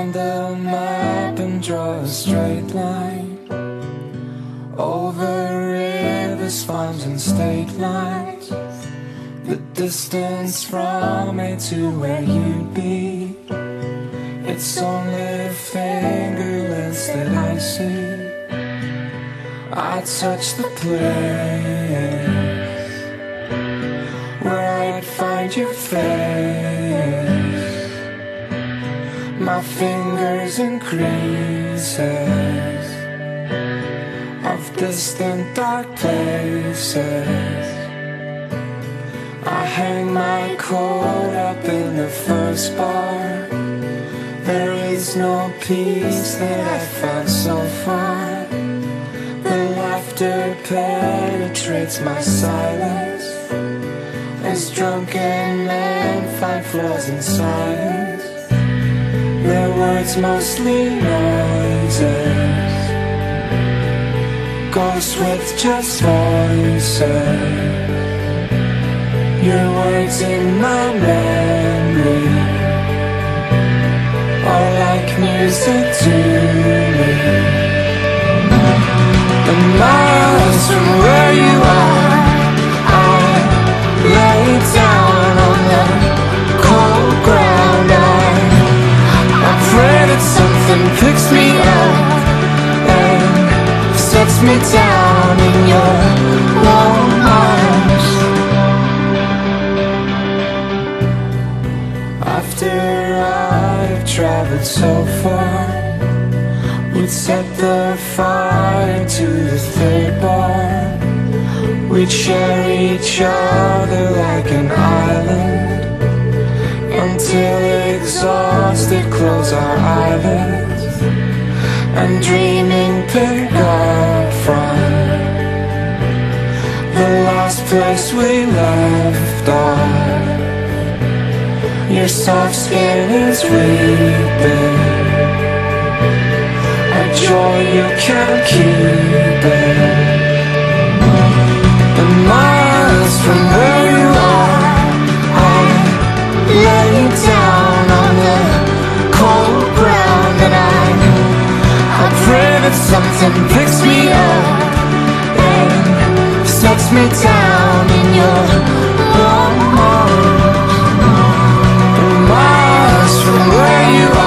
on the map and draw a straight line over rivers, farms and state lines. The distance from it to where you'd be, it's only fingerless that I see. I touch the place where I'd find your face. My fingers in creases of distant dark places. I hang my coat up in the first bar. There is no peace that I found so far. The laughter penetrates my silence as drunken men find flaws in science. Their words mostly noises, ghosts with just voices. Your words in my memory are like music to me. The miles from where you are, I lay down on the cold ground. I pray that something picks me up and sets me down in your warm arms. After I've traveled so far, we'd set the fire to the third bar. We'd share each other like an island until exhausted close our eyelids and dreaming pick up from the last place we left off. Your soft skin is weeping, a joy you can't keep it. The miles from where you are, I lay down on the cold ground. And I pray that something picks me up and sets me down in your warm arms. From where you are,